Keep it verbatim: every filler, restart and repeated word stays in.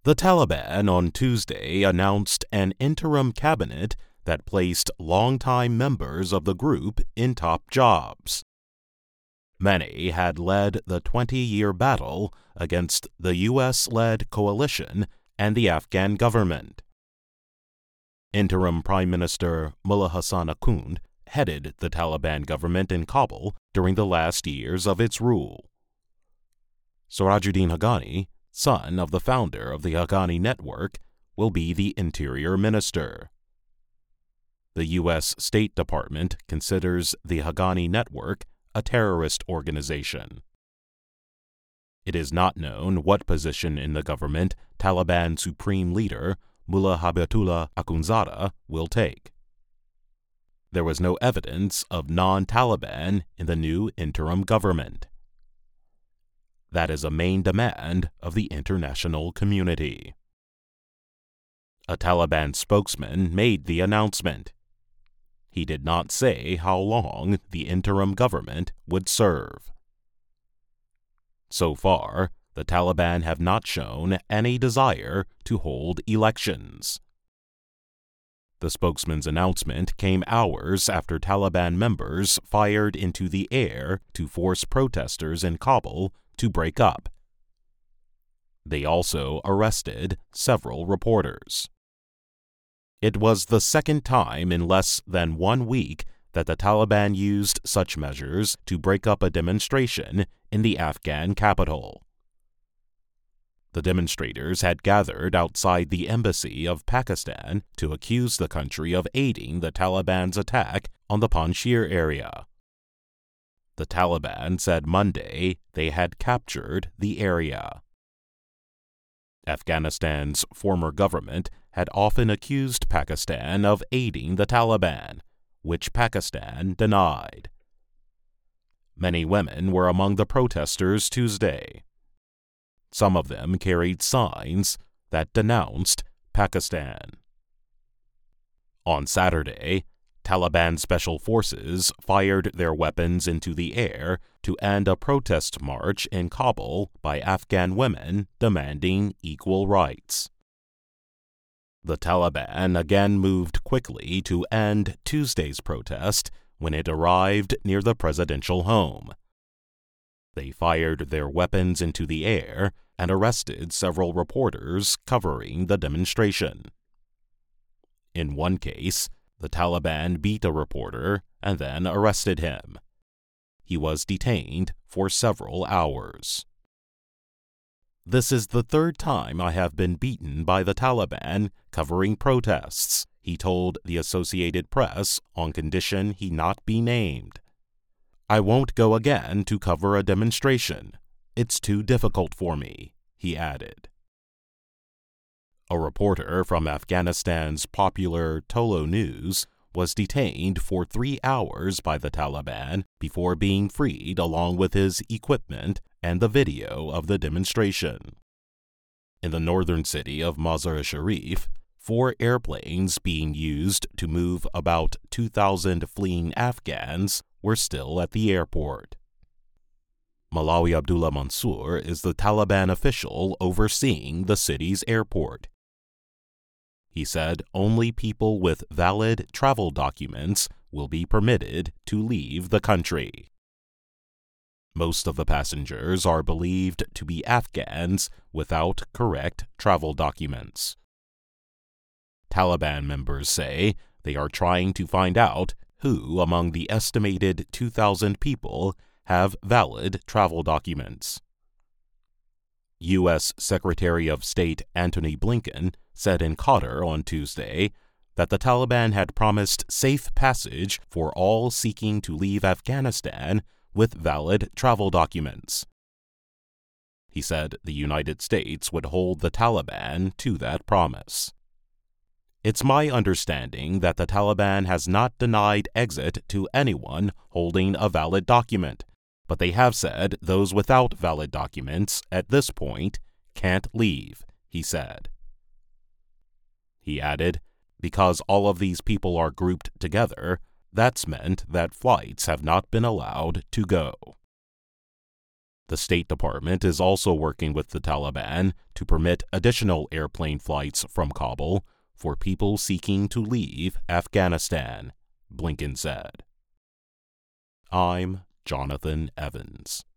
The Taliban on Tuesday announced an interim cabinet that placed longtime members of the group in top jobs. Many had led the twenty-year battle against the U S-led coalition and the Afghan government. Interim Prime Minister Mullah Hassan Akhund headed the Taliban government in Kabul during the last years of its rule. Sirajuddin Haqqani, son of the founder of the Haqqani Network, will be the Interior Minister. The U S State Department considers the Haqqani Network a terrorist organization. It is not known what position in the government Taliban Supreme Leader Mullah Habibatullah Akhundzada will take. There was no evidence of non-Taliban in the new interim government. That is a main demand of the international community. A Taliban spokesman made the announcement. He did not say how long the interim government would serve. So far, the Taliban have not shown any desire to hold elections. The spokesman's announcement came hours after Taliban members fired into the air to force protesters in Kabul to break up. They also arrested several reporters. It was the second time in less than one week that the Taliban used such measures to break up a demonstration in the Afghan capital. The demonstrators had gathered outside the embassy of Pakistan to accuse the country of aiding the Taliban's attack on the Panjshir area. The Taliban said Monday they had captured the area. Afghanistan's former government had often accused Pakistan of aiding the Taliban, which Pakistan denied. Many women were among the protesters Tuesday. Some of them carried signs that denounced Pakistan. On Saturday, Taliban special forces fired their weapons into the air to end a protest march in Kabul by Afghan women demanding equal rights. The Taliban again moved quickly to end Tuesday's protest when it arrived near the presidential home. They fired their weapons into the air and arrested several reporters covering the demonstration. In one case, the Taliban beat a reporter and then arrested him. He was detained for several hours. "This is the third time I have been beaten by the Taliban covering protests," he told the Associated Press on condition he not be named. "I won't go again to cover a demonstration. It's too difficult for me," he added. A reporter from Afghanistan's popular Tolo News was detained for three hours by the Taliban before being freed along with his equipment and the video of the demonstration. In the northern city of Mazar-e-Sharif, four airplanes being used to move about two thousand fleeing Afghans were still at the airport. Malawi Abdullah Mansour is the Taliban official overseeing the city's airport. He said only people with valid travel documents will be permitted to leave the country. Most of the passengers are believed to be Afghans without correct travel documents. Taliban members say they are trying to find out who among the estimated two thousand people have valid travel documents. U S Secretary of State Antony Blinken said in Qatar on Tuesday that the Taliban had promised safe passage for all seeking to leave Afghanistan with valid travel documents. He said the United States would hold the Taliban to that promise. "It's my understanding that the Taliban has not denied exit to anyone holding a valid document, but they have said those without valid documents at this point can't leave," he said. He added, "Because all of these people are grouped together, that's meant that flights have not been allowed to go." The State Department is also working with the Taliban to permit additional airplane flights from Kabul for people seeking to leave Afghanistan, Blinken said. I'm Jonathan Evans.